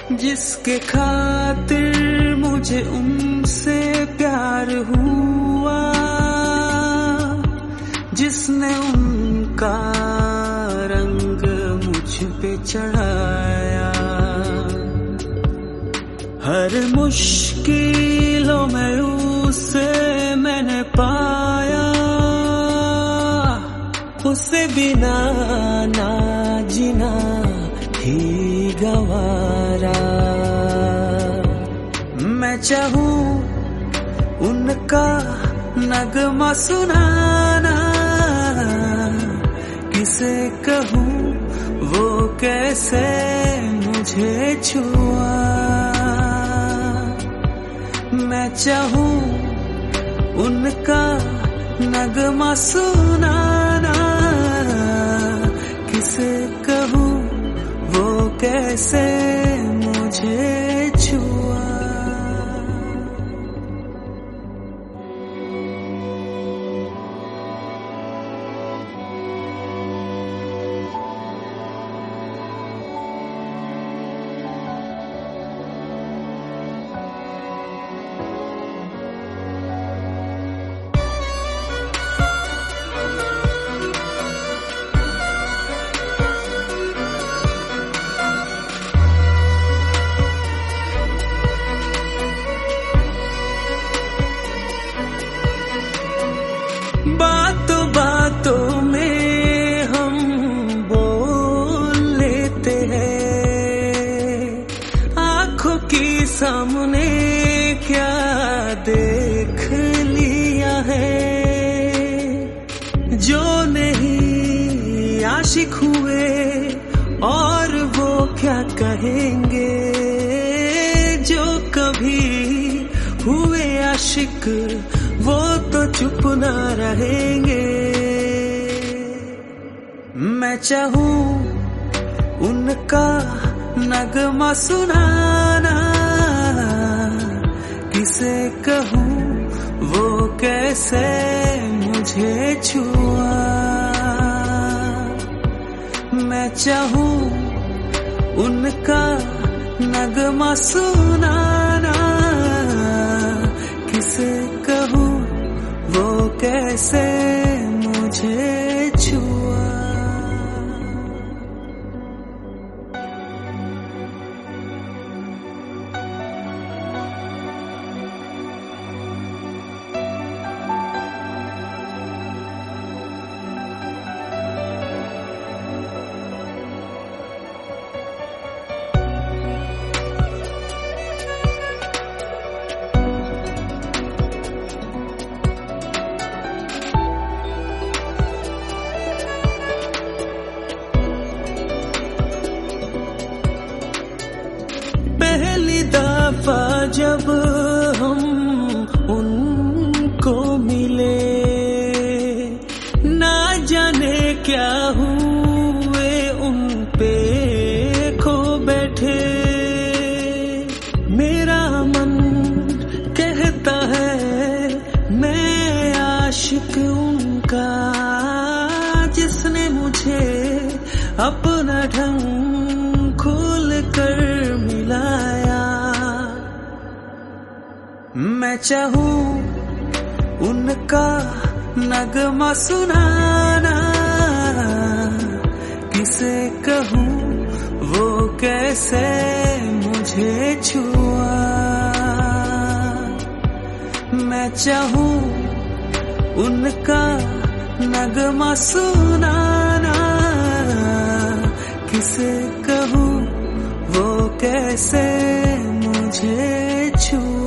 जिसके खातिर मुझे उनसे प्यार हुआ, जिसने उनका रंग मुझ पे चढ़ाया। हर मुश्किलों में उसे मैंने पाया, उसे बिना ना जीना ही गवारा। मैं चाहूं उनका नगमा सुनाना, किसे कहूं वो कैसे मुझे छुआ। मैं चाहूं उनका नगमा सुनाना, किसे कहूं वो कैसे मुझे छुआ। बातों बातों में हम बोल लेते हैं, आंखों की सामने क्या देख लिया है। जो नहीं आशिक हुए और वो क्या कहेंगे, जो कभी हुए आशिक वो तो चुप ना रहेंगे। मैं चाहूं उनका नगमा सुनाना, किसे कहूं वो कैसे मुझे छुआ। मैं चाहूं उनका नगमा सुनाना, किसे कहूं वो कैसे मुझे छुआ। पहली दफा जब हम उनको मिले, ना जाने क्या हुए उन पे खो बैठे। मेरा मन कहता है मैं आशिक उनका, जिसने मुझे अपना ढंग खोल कर मिलाया। मैं चाहूं उनका नगमा सुनाना, किसे कहूं वो कैसे मुझे छुआ। मैं चाहूं उनका नगमा सुनाना, किसे कहूं वो कैसे मुझे छुआ।